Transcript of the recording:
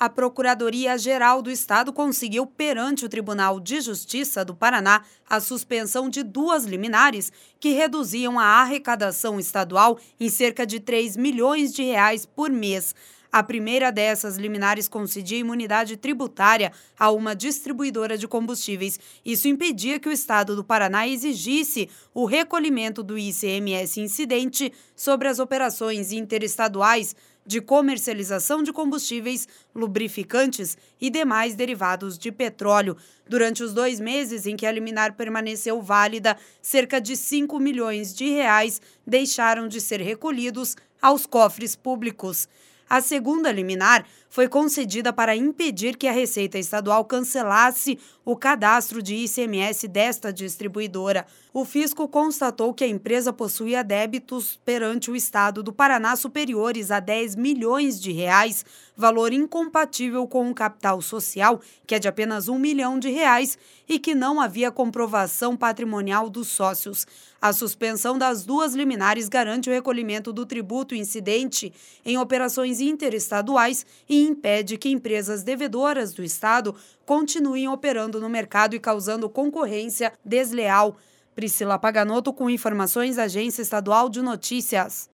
A Procuradoria-Geral do Estado conseguiu, perante o Tribunal de Justiça do Paraná, a suspensão de 2 liminares que reduziam a arrecadação estadual em cerca de R$ 3 milhões por mês. A primeira dessas liminares concedia imunidade tributária a uma distribuidora de combustíveis. Isso impedia que o Estado do Paraná exigisse o recolhimento do ICMS incidente sobre as operações interestaduais de comercialização de combustíveis, lubrificantes e demais derivados de petróleo. Durante os 2 meses em que a liminar permaneceu válida, cerca de R$ 5 milhões deixaram de ser recolhidos aos cofres públicos. A segunda liminar foi concedida para impedir que a Receita Estadual cancelasse o cadastro de ICMS desta distribuidora. O fisco constatou que a empresa possuía débitos perante o Estado do Paraná superiores a R$ 10 milhões, valor incompatível com o capital social, que é de apenas R$ 1 milhão, e que não havia comprovação patrimonial dos sócios. A suspensão das 2 liminares garante o recolhimento do tributo incidente em operações interestaduais e impede que empresas devedoras do Estado continuem operando no mercado e causando concorrência desleal. Priscila Paganotto com informações da Agência Estadual de Notícias.